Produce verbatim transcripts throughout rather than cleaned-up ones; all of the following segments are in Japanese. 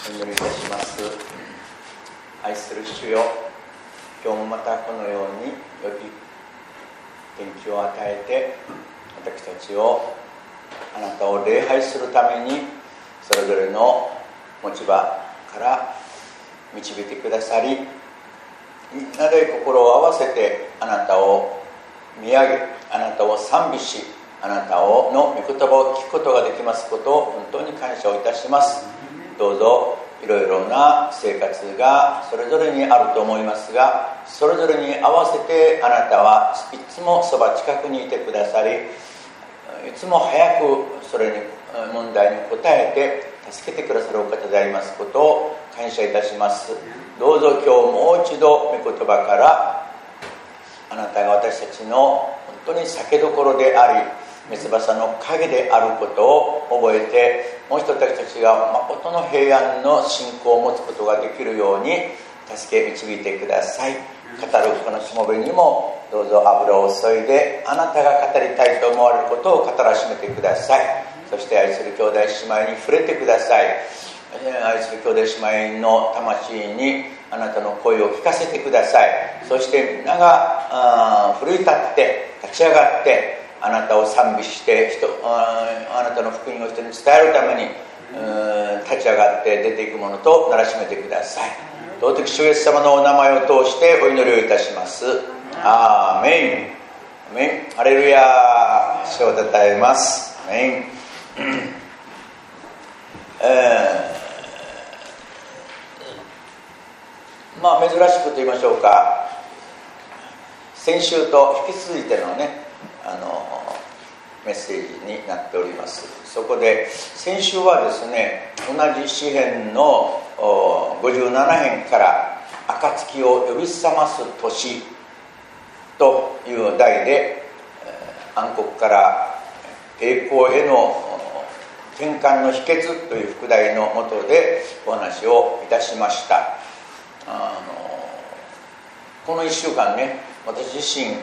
お祈りいたします。愛する主よ、今日もまたこのように良き元気を与えて、私たちをあなたを礼拝するためにそれぞれの持ち場から導いてくださり、みんなで心を合わせてあなたを見上げ、あなたを賛美し、あなたをの御言葉を聞くことができますことを本当に感謝をいたします。どうぞいろいろな生活がそれぞれにあると思いますが、それぞれに合わせてあなたはいつもそば近くにいてくださり、いつも早くそれに問題に答えて助けてくださるお方でありますことを感謝いたします。どうぞ今日もう一度御言葉からあなたが私たちの本当に酒どころであり、三翼の影であることを覚えて、もう一度私たちが誠の平安の信仰を持つことができるように助け導いてください。語るこのしもべにもどうぞ油を注いで、あなたが語りたいと思われることを語らしめてください。そして愛する兄弟姉妹に触れてください。愛する兄弟姉妹の魂にあなたの声を聞かせてください。そして皆が奮い立って立ち上がってあなたを賛美して人 あ, あなたの福音を人に伝えるために立ち上がって出ていくものとならしめてください。尊き主イエス様のお名前を通してお祈りをいたします。アーメン、アーメン、ハレルヤ。主をたたえます。アーメン。えー、まあ珍しくと言いましょうか、先週と引き続いてのねあのメッセージになっております。そこで先週はですね、同じ詩編のごじゅうなな編から暁を呼び覚ます年という題で、暗黒から栄光への転換の秘訣という副題のもとでお話をいたしました。あのこのいっしゅうかんね、私自身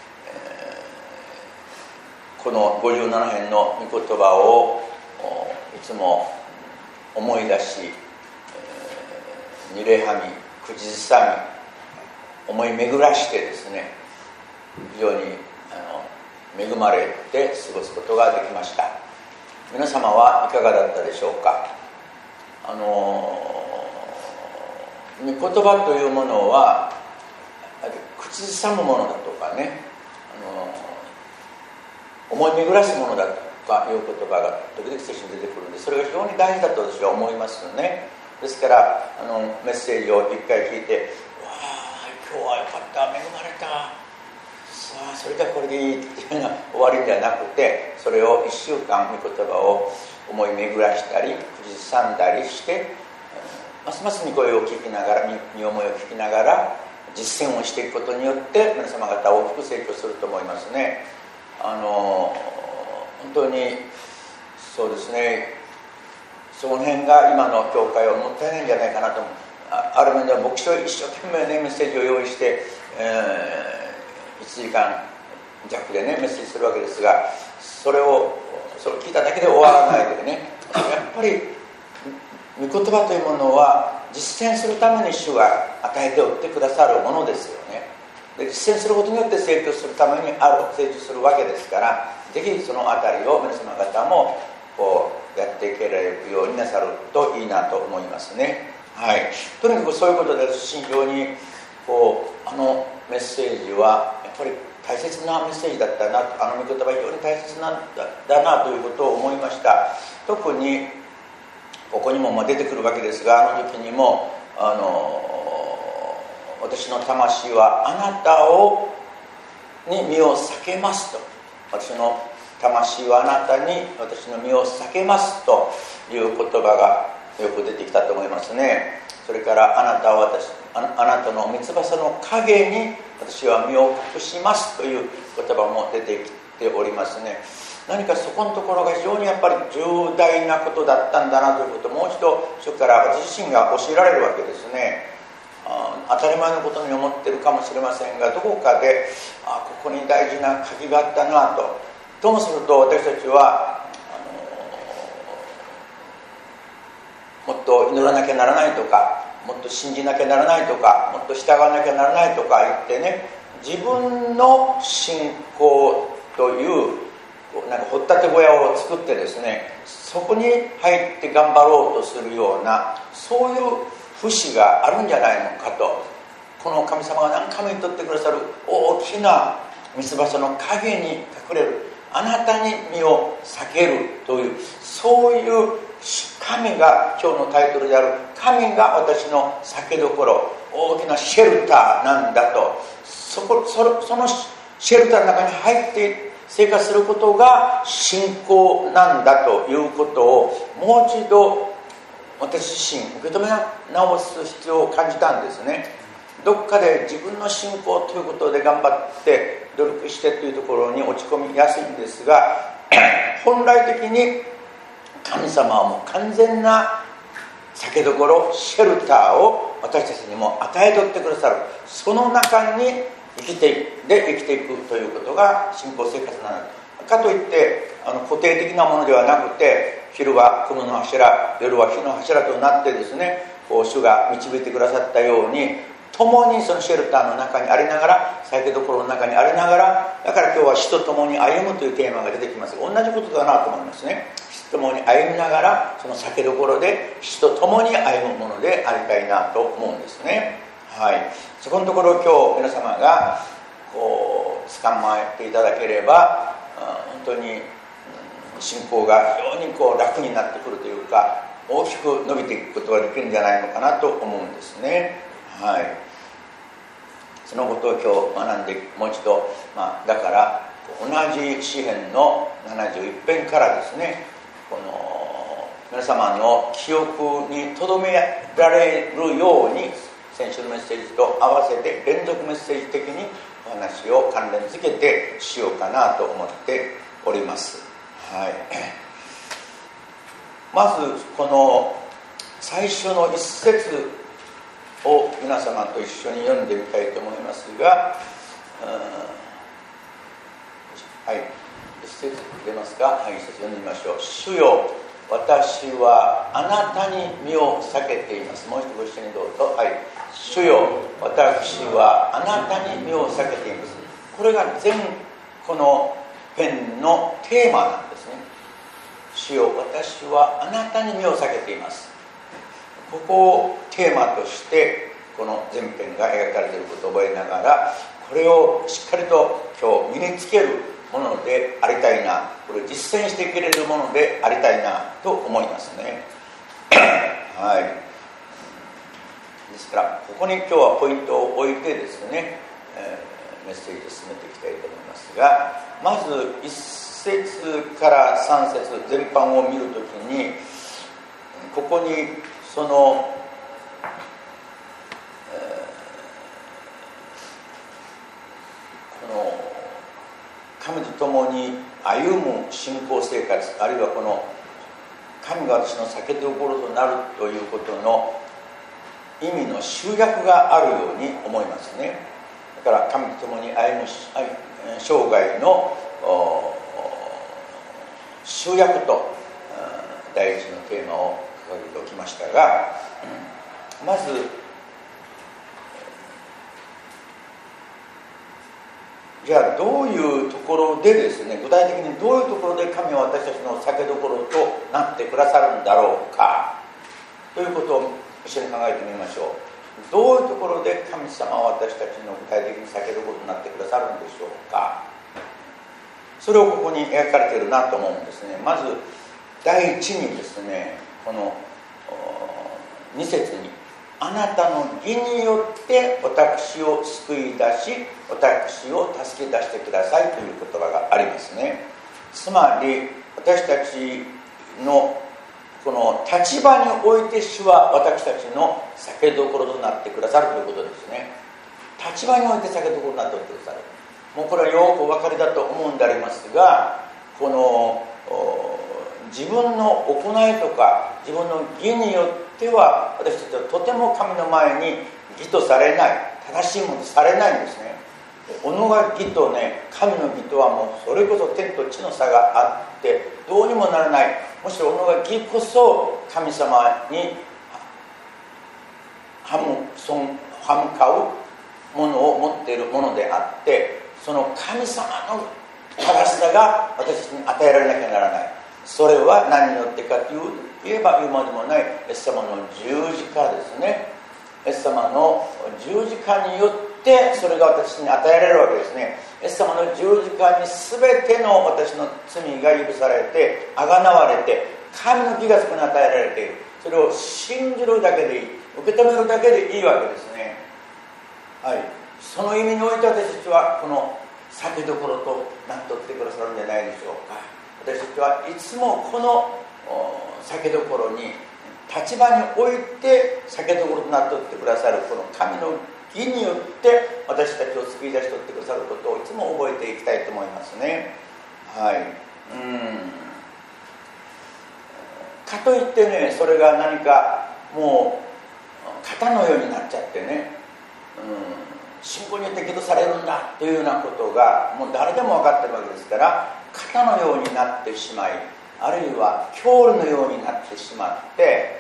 このごじゅうなな編の御言葉をいつも思い出し、にれはみ、口ずさみ、思い巡らしてですね、非常にあの恵まれて過ごすことができました。皆様はいかがだったでしょうか。あの御言葉というものは口ずさむものだとかね、あの思い巡らすものだとかいう言葉が時々聖書に出てくるんで、それが非常に大事だと私は思いますよね。ですからあのメッセージを一回聞いて、わあ今日はよかった、恵まれた、さあそれじゃこれでいいっていうのは終わりではなくて、それをいっしゅうかん御言葉を思い巡らしたり口ずさんだりして、ますます御声を聞きながら、御思いを聞きながら実践をしていくことによって皆様方大きく成長すると思いますね。あの本当にそうですね、その辺が今の教会はもったいないんじゃないかなと思う。 あ, ある面では牧師を一生懸命ねメッセージを用意して、えー、いちじかん弱でねメッセージするわけですが、それをそれを聞いただけで終わらないでね、やっぱり御言葉というものは実践するために主が与えておってくださるものですよね。で実践することによって成長するためにある成長するわけですから、ぜひそのあたりを皆様方もこうやっていけられるようになさるといいなと思いますね。はい、とにかくそういうことで非常にこうあのメッセージはやっぱり大切なメッセージだったな、あの御言葉は非常に大切なんだ、だなということを思いました。特にここにも出てくるわけですが、あの時にもあの私の魂はあなたをに身を避けますと、私の魂はあなたに私の身を避けますという言葉がよく出てきたと思いますね。それからあなたは私 あ, あなたの三翼の影に私は身を隠しますという言葉も出てきておりますね。何かそこのところが非常にやっぱり重大なことだったんだなということをもう一度主から私自身が教えられるわけですね。当たり前のことに思っているかもしれませんが、どこかであここに大事な鍵があったなと。ともすると私たちはあのもっと祈らなきゃならないとか、もっと信じなきゃならないとか、もっと従わなきゃならないとか言ってね、自分の信仰というなんか掘ったて小屋を作ってですね、そこに入って頑張ろうとするような、そういう節があるんじゃないのかと。この神様が何回も言っとってくださる大きな御翼の陰に隠れる、あなたに身を避けるという、そういう神が、今日のタイトルである神が私の避けどころ、大きなシェルターなんだと。そこ そ, そのシェルターの中に入って生活することが信仰なんだということを、もう一度私自身受け止め直す必要を感じたんですね。どっかで自分の信仰ということで頑張って努力してというところに落ち込みやすいんですが、本来的に神様はもう完全な避けどころ、シェルターを私たちにも与えとってくださる。その中に生きていくで生きていくということが信仰生活なのかといって、あの固定的なものではなくて、昼は雲の柱、夜は火の柱となってですね、こう主が導いてくださったように、共にそのシェルターの中にありながら、避けどころの中にありながら、だから今日は死と共に歩むというテーマが出てきます。同じことだなと思いますね。死と共に歩みながら、その避けどころで死と共に歩むものでありたいなと思うんですね。はい、そこのところを今日皆様がこう捕まえていただければ、本当に信仰が非常にこう楽になってくるというか、大きく伸びていくことができるんじゃないのかなと思うんですね。はい、そのことを今日学んでもう一度、まあ、だから同じ詩編のななじゅういち編からですね、この皆様の記憶に留められるように、先週のメッセージと合わせて連続メッセージ的にお話を関連づけてしようかなと思っております。はい、まずこの最初の一節を皆様と一緒に読んでみたいと思いますが、はい、一節出ますか。はい、一節読んでみましょう。主よ、私はあなたに身を避けています。もう一度ご一緒にどうぞ。はい、主よ、私はあなたに身を避けています。これが全この編のテーマなんですね。主よ、私はあなたに身を避けています。ここをテーマとしてこの前編が描かれていることを覚えながら、これをしっかりと今日身につけるものでありたいな、これを実践していけれるものでありたいなと思いますね。はい、ですからここに今日はポイントを置いてですね、えー、メッセージを進めていきたいと思いますが、まずいっ節からさん節全般を見るときに、ここにその、えー、この神と共に歩む信仰生活、あるいはこの神が私の避けどころとなるということの意味の集約があるように思いますね。だから神と共に歩む生涯の集約と第一のテーマを掲げておきましたが、まずじゃあどういうところでですね、具体的にどういうところで神は私たちの避けどころとなってくださるんだろうかということを一緒に考えてみましょう。どういうところで神様は私たちの具体的に避けどころとなってくださるんでしょうか。それをここに描かれているなと思うんですね。まず第一にですね、このに節に、あなたの義によって私を救い出し私を助け出してくださいという言葉がありますね。つまり私たちのこの立場において主は私たちの避けどころとなってくださるということですね。立場において避けどころになってくださる。もうこれはよくお分かりだと思うんでありますが、この自分の行いとか自分の義によっては私たちはとても神の前に義とされない、正しいものとされないんですね。己が義とね、神の義とはもうそれこそ天と地の差があってどうにもならない。むしろ己が義こそ神様にものであって、その神様の正しさが私たちに与えられなきゃならない。それは何によってかという言えば言うまでもない、イエス様の十字架ですね。イエス様の十字架によってそれが私に与えられるわけですね。イエス様の十字架に全ての私の罪が許されて、あがなわれて、神の義がそこに与えられている。それを信じるだけでいい、受け止めるだけでいいわけですね。はい、その意味において私たちはこの酒どころとなっとってくださるんじゃないでしょうか。私たちはいつもこの酒どころに立場において酒どころとなっとってくださるこの神の義によって私たちを救い出しとってくださることをいつも覚えていきたいと思いますね。はい、うんかといってね、それが何かもう型のようになっちゃってね、うん、信仰によって義とされるんだというようなことがもう誰でも分かってるわけですから、型のようになってしまい、あるいは教理のようになってしまって、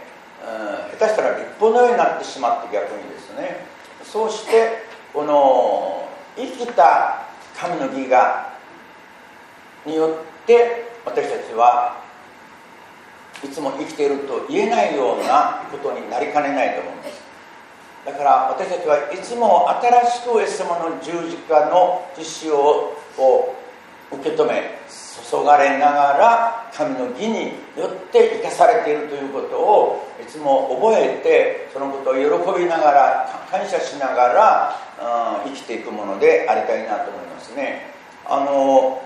うん、下手したら立法のようになってしまって、逆にですね、そうしてこの生きた神の義がによって私たちはいつも生きていると言えないようなことになりかねないと思います。だから私たちはいつも新しくイエス様の十字架の実施を受け止め、注がれながら神の義によって生かされているということをいつも覚えて、そのことを喜びながら感謝しながら、うん、生きていくものでありたいなと思いますね。あの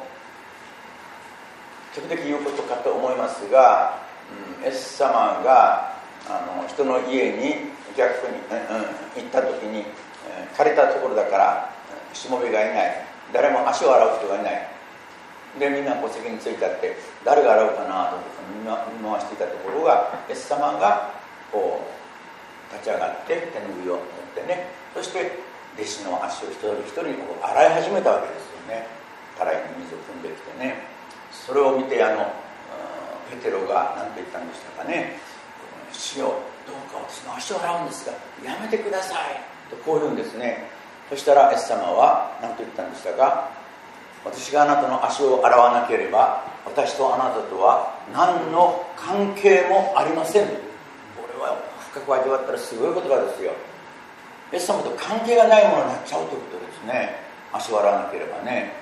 時々言うことかと思いますが、イエス様があの人の家に逆に、うん、行った時に、借りたところだからしもべがいない、誰も足を洗う人がいない、でみんな戸籍についたって誰が洗うかなと見回していたところが、イエス様がこう立ち上がって手拭いを持ってね、そして弟子の足を一人一人こう洗い始めたわけですよね。たらいに水を汲んできてね。それを見てあのペテロが何と言ったんでしたかね。主よ、どうか私の足を洗うんですがやめてくださいとこう言うんですね。そしたらイエス様は何と言ったんでしたか。私があなたの足を洗わなければ私とあなたとは何の関係もありません。これは深く味わったらすごい言葉ですよ。イエス様と関係がないものになっちゃうということですね。足を洗わなければね、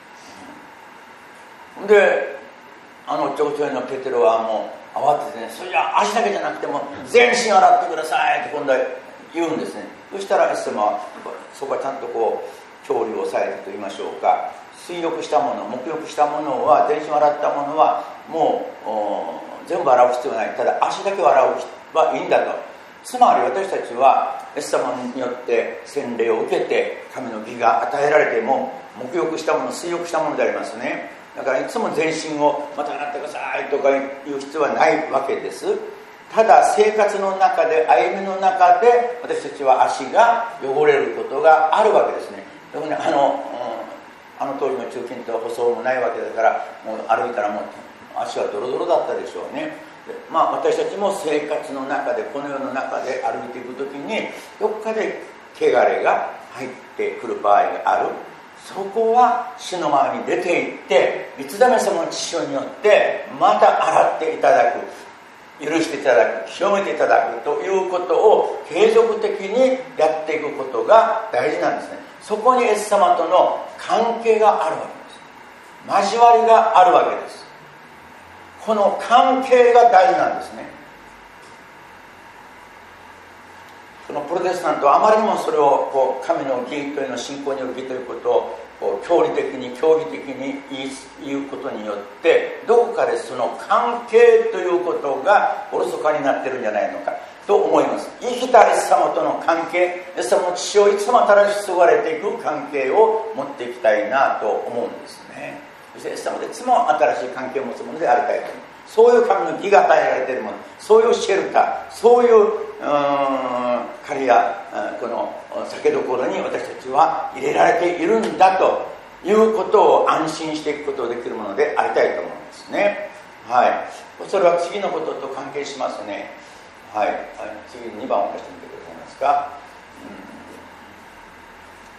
うん、であの長長のペテロはもう慌ててね、それじゃ足だけじゃなくても全身洗ってくださいって今度は言うんですね。そしたらイエス様はそこはちゃんとこう教理を抑えると言いましょうか、水浴したもの、沐浴したものは、全身洗ったものはもう全部洗う必要はない、ただ足だけを洗うはいいんだと。つまり私たちはイエス様によって洗礼を受けて神の義が与えられても沐浴したもの、水浴したものでありますね。だからいつも全身をまた洗ってくださいとか言う必要はないわけです。ただ生活の中で、歩みの中で私たちは足が汚れることがあるわけですね。でもね、あの、うん、あの当時の中近東は舗装もないわけだから、もう歩いたらもう足はドロドロだったでしょうね。でまあ私たちも生活の中で、この世の中で歩いていくときにどっかで汚れが入ってくる場合がある。そこは主の前に出て行って、いつでもその父親によってまた洗っていただく、許していただく、清めていただくということを継続的にやっていくことが大事なんですね。そこにイエス様との関係があるわけです。交わりがあるわけです。この関係が大事なんですね。このプロテスタントはあまりにもそれをこう神の義というのを信仰による義ということをこう教理的に教義的に言うことによって、どこかでその関係ということがおろそかになってるんじゃないのかと思います。生きたイエス様との関係、イエス様の血をいつも新しく注がれていく関係を持っていきたいなと思うんですね。そしてイエス様でいつも新しい関係を持つものでありたいと思います。そういう神の義が与えられているもの、そういうシェルター、そういう、うーん狩りやこの酒どころに私たちは入れられているんだということを安心していくことができるものでありたいと思うんですね。はい、それは次のことと関係しますね。はい、次にばんを出してみてくださいますか。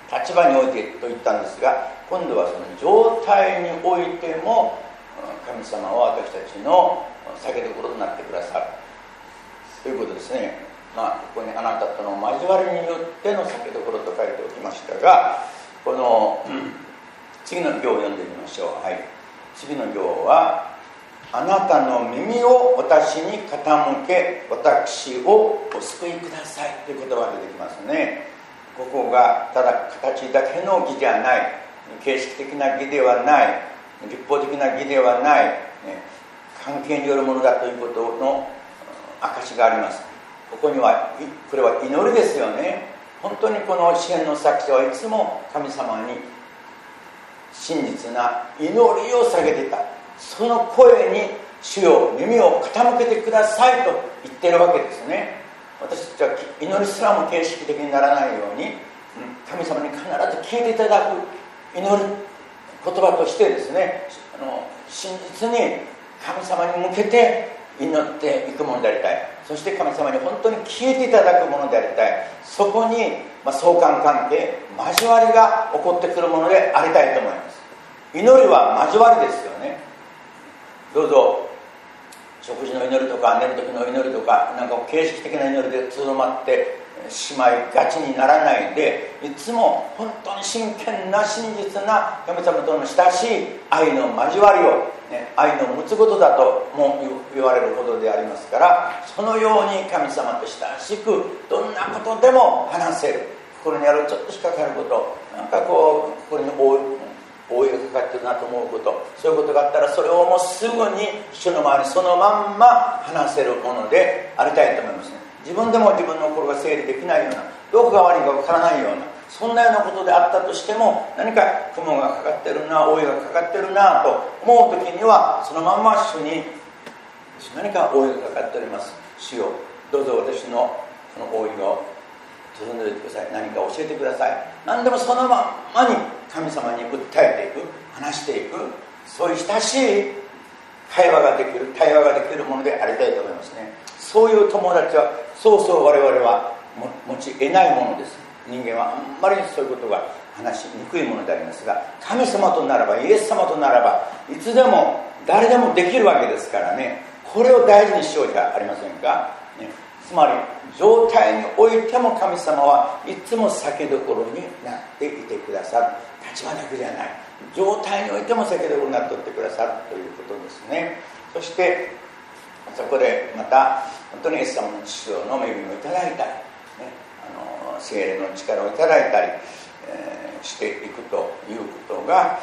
立場においてと言ったんですが、今度はその状態においても神様は私たちの酒どころとなってくださるということですね。まあ、ここにあなたとの交わりによっての酒どころと書いておきましたが、この、うん、次の行を読んでみましょう。はい、次の行は、あなたの耳を私に傾け、私をお救いくださいという言葉が出てきますね。ここがただ形だけの義ではない、形式的な義ではない、立法的な義ではない、ね、関係によるものだということの証があります。ここには、これは祈りですよね。本当にこの詩篇の作者はいつも神様に真実な祈りを下げていた。その声に主よ耳を傾けてくださいと言っているわけですね。私たちは祈りすらも形式的にならないように、神様に必ず聞いていただく祈る言葉としてですね、あの真実に神様に向けて祈っていくものでありたい。そして神様に本当に聞いていただくものでありたい。そこに、まあ、相関関係、交わりが起こってくるものでありたいと思います。祈りは交わりですよね。どうぞ食事の祈りとか寝る時の祈りとか、なんか形式的な祈りでとどまってしまいがちにならないで、いつも本当に真剣な真実な神様との親しい愛の交わりを、ね、愛の持つことだとも言われることでありますから、そのように神様と親しくどんなことでも話せる、心にあるちょっとしかかかること、なんかこう心に覆い覆いがかかってるなと思うこと、そういうことがあったらそれをもうすぐに主の前にそのまんま話せるものでありたいと思いますね。自分でも自分の心が整理できないような、どこが悪いかわからないような、そんなようなことであったとしても、何か雲がかかってるな、覆いがかかってるなと思う時には、そのまんま主に何か覆いがかかっております、主よどうぞ私のその覆いを包んでおいてください、何か教えてください。何でもそのままに神様に訴えていく、話していく、そういう親しい会話ができる、対話ができるものでありたいと思いますね。そういう友達はそうそう我々は持ち得ないものです。人間はあんまりそういうことが話しにくいものでありますが、神様とならば、イエス様とならば、いつでも誰でもできるわけですからね。これを大事にしようじゃありませんか、ね、つまり状態においても神様はいつも酒どころになっていてくださる。立場だけじゃない、状態においても酒どころになっておってくださるということですね。そしてそこでまた本当にイエス様の父の恵みをいただいたり、ね、あの聖霊の力をいただいたり、えー、していくということが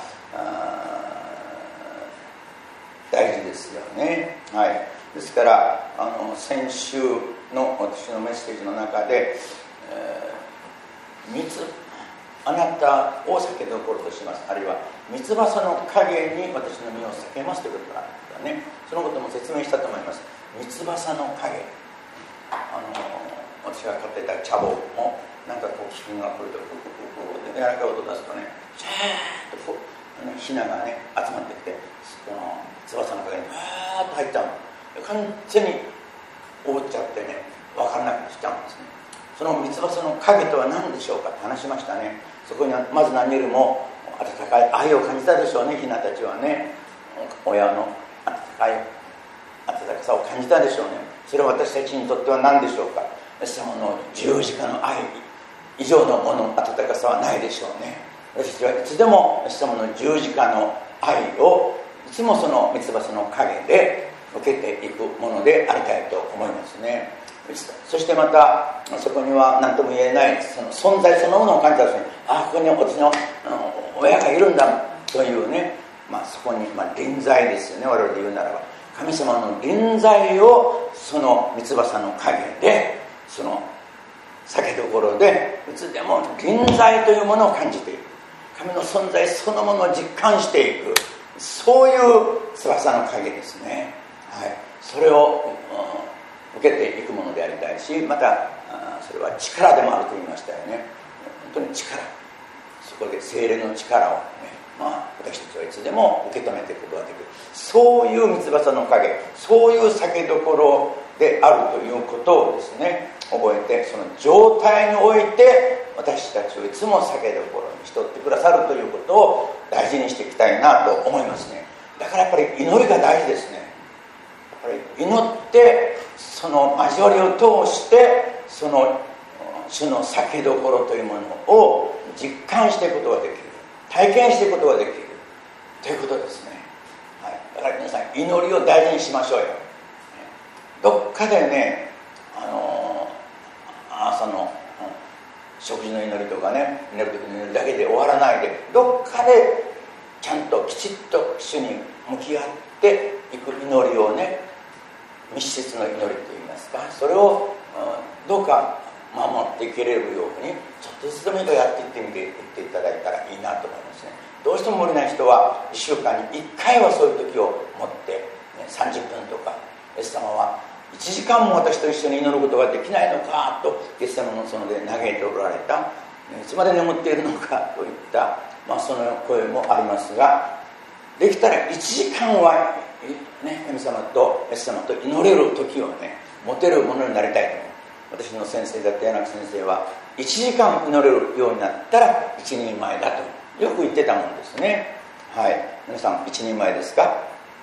大事ですよね。はい、ですからあの先週の私のメッセージの中で、えー、三つあなたを酒どころとします、あるいは三つ葉の影に私の身を避けますということがあるんですね。そのことも説明したと思います。三つ葉の影、あの私が飼ってた茶房もなんかこう気分が来るとこう柔らかい音を出すとね、シャーッとこうひながね集まってきて、この翼の影にバーッと入っちゃうの、完全に覆っちゃってね、分からなくしちゃうんですね。その三つ葉の影とは何でしょうかって話しましたね。そこにはまず何よりも温かい愛を感じたでしょうね。ひなたちはね、親の温かい温かさを感じたでしょうね。それは私たちにとっては何でしょうか。イエス様の十字架の愛以上のもの、温かさはないでしょうね。私たちはいつでもイエス様の十字架の愛をいつもその三つ葉の影で受けていくものでありたいと思いますね。そしてまたそこには何とも言えないその存在そのものを感じたんですね。ああ、ここに私の親がいるんだというね、まあ、そこに、まあ、臨在ですよね。我々で言うならば神様の臨在をその三つ葉の影で、その酒どころでいつでも臨在というものを感じていく、神の存在そのものを実感していく、そういう翼の影ですね。はい、それを、うん、受けていくものでありたいし、またそれは力でもあると言いましたよね。本当に力、そこで聖霊の力を、ね、まあ、私たちはいつでも受け止めていくことができる、そういう三つ葉の影、そういう酒どころであるということをですね覚えて、その状態において私たちをいつも酒どころにしとってくださるということを大事にしていきたいなと思いますね。だからやっぱり祈りが大事ですね。やっぱり祈ってその交わりを通してその主の酒どころというものを実感していくことができる、体験していくことができるということですね、はい、だから皆さん祈りを大事にしましょうよ。どっかでね、あの朝の食事の祈りとかね、寝る時の祈りだけで終わらないで、どっかでちゃんときちっと主に向き合っていく祈りをね、密室の祈りといいますか、それを、うん、どうか守っていけれるようにちょっとずつでもやっていってみていっていただいたらいいなと思いますね。どうしても無理な人はいっしゅうかんにいっかいはそういう時を持って、ね、さんじゅっぷんとか、イエス様はいちじかんも私と一緒に祈ることができないのかとイエス様の園で嘆いておられた、いつまで眠っているのかといった、まあ、その声もありますが、できたらいちじかんは、ね、神様とイエス様と祈れる時をね持てるものになりたいと思う。私の先生だった柳先生はいちじかん祈れるようになったら一人前だとよく言ってたもんですね。はい、皆さん一人前ですか？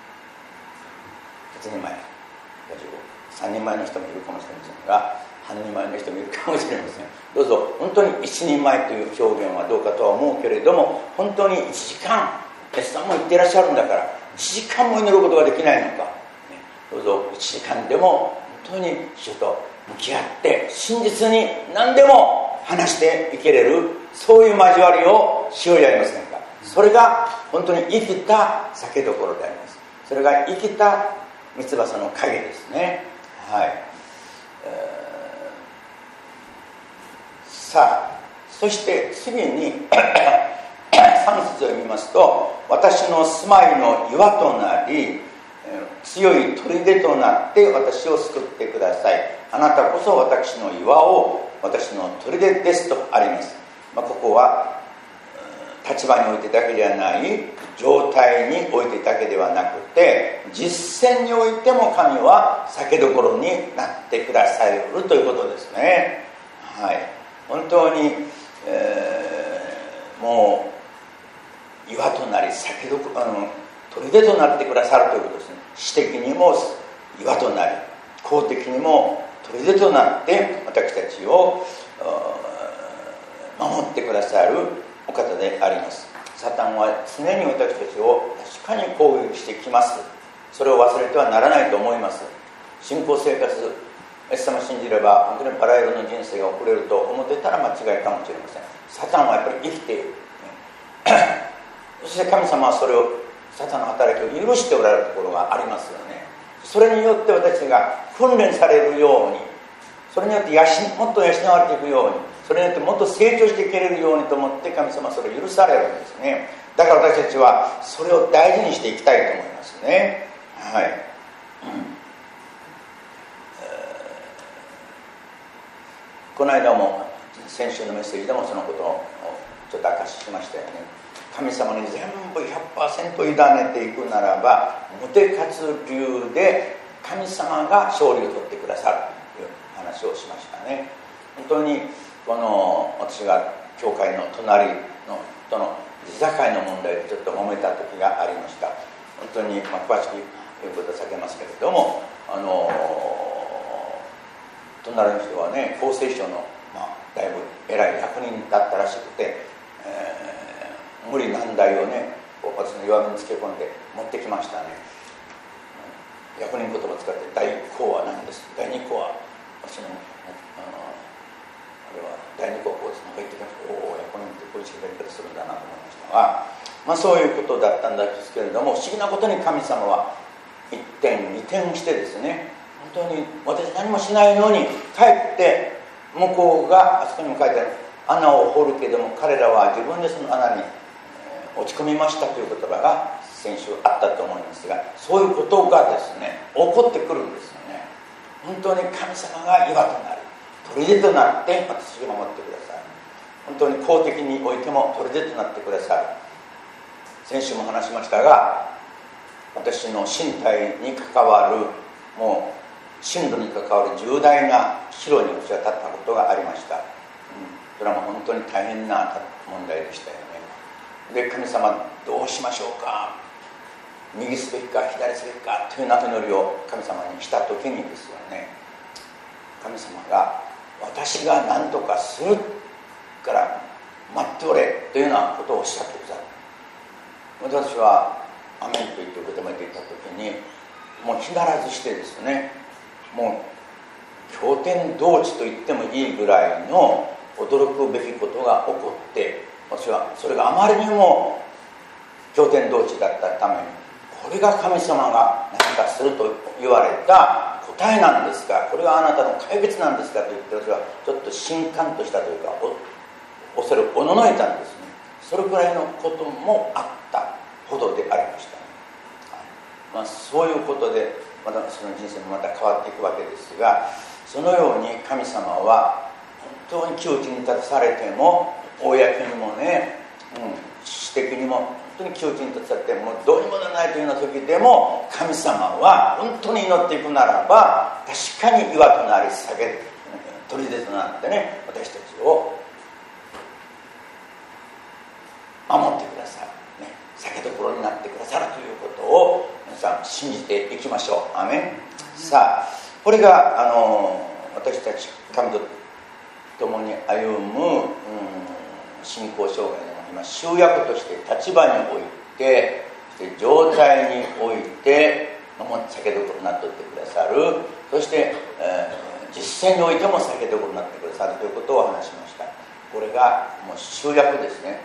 一人前、さんにんまえの人もいるかもしれませんが、半人前の人もいるかもしれません。どうぞ本当に一人前という表現はどうかとは思うけれども、本当にいちじかん、イエス様も言っていらっしゃるんだから、いちじかんも祈ることができないのか、ね、どうぞいちじかんでも本当に主と向き合って真実に何でも話していけれる、そういう交わりをしようじゃありませんか。それが本当に生きた酒どころであります。それが生きた三翼の影ですね。はい、えー、さあそして次にさん節を見ますと、私の住まいの岩となり強い砦となって私を救ってください。あなたこそ私の岩を私の砦ですとあります。まあ、ここは立場においてだけではない、状態においてだけではなくて実践においても神は酒どころになってくださるということですね。はい、本当に、えー、もう岩となり酒どころ、あの砦となってくださるということですね。私的にも岩となり、公的にも砦となって私たちを守ってくださるお方であります。サタンは常に私たちを確かに攻撃してきます。それを忘れてはならないと思います。信仰生活、イエス様信じれば本当にバラ色の人生が送れると思ってたら間違いかもしれません。サタンはやっぱり生きているそして神様はそれを、サタンの働きを許しておられるところがありますよね。それによって私たちが訓練されるように、それによって養もっと養われていくように、それによってもっと成長していけれるようにと思って神様はそれを許されるんですね。だから私たちはそれを大事にしていきたいと思いますね。はい、うん、この間も先週のメッセージでもそのことをちょっと明かししましたよね。神様に全部 ひゃくパーセント 委ねていくならば、無手活流で神様が勝利を取ってくださるという話をしましたね。本当にこの私が教会の隣のとの地境の問題でちょっと揉めた時がありました。本当に、まあ、詳しく言うことは避けますけれども、あの隣の人はね、厚生省の、まあ、だいぶ偉い役人だったらしくて、えー、無理難題をね私の弱みにつけ込んで持ってきましたね。役人言葉を使って、第一項は何です、第二項は私のあれは第二項こうです、なんか言ってきました。おお、役人ってこういうやり方するんだなと思いましたが、まあ、そういうことだったんですけれども、不思議なことに神様は一転二転してですね、本当に私何もしないのにかえって向こうが、あそこにも書いてある、穴を掘るけども彼らは自分でその穴に落ち込みましたという言葉が先週あったと思いますが、そういうことがですね起こってくるんですよね。本当に神様が岩となる、砦となって私を守ってください。本当に公的においても砦となってください。先週も話しましたが、私の身体に関わるもう進路に関わる重大な岐路に私は立ったことがありました、うん、それはもう本当に大変な問題でしたよね。で、神様どうしましょうか、右すべきか左すべきかというような祈りを神様にした時にですよね、神様が私が何とかするから待っておれというようなことをおっしゃってくださる。私はアメンと言って受け止めていた時に、もう必ずしてですね、もう驚天動地と言ってもいいぐらいの驚くべきことが起こって、私はそれがあまりにも驚天動地だったために、これが神様が何かすると言われた答えなんですか、これがあなたの解決なんですかと言って、私はちょっと震撼としたというか、恐れおののいたんですね。それくらいのこともあったほどでありました、ね。まあ、そういうことでまたその人生もまた変わっていくわけですが、そのように神様は本当に窮地に立たされても、公にもね、うん、私的にも本当に窮地に立たされてもどうにもならないというような時でも、神様は本当に祈っていくならば、確かに岩となり下げる砦となってね、私たちを守ってくださる、ね、酒どころになってくださるということを皆さん信じていきましょう。アメン。さあ、これがあの私たち神と共に歩む、うん、信仰生涯の今集約として立場において、そして状態において酒どころになっておいてくださる、そして、えー、実践においても酒どころになってくださるということを話しました。これがもう集約ですね。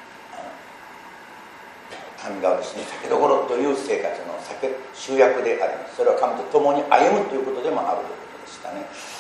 神が私に酒どころという生活の酒集約であります。それは神と共に歩むということでもあるということでしたね。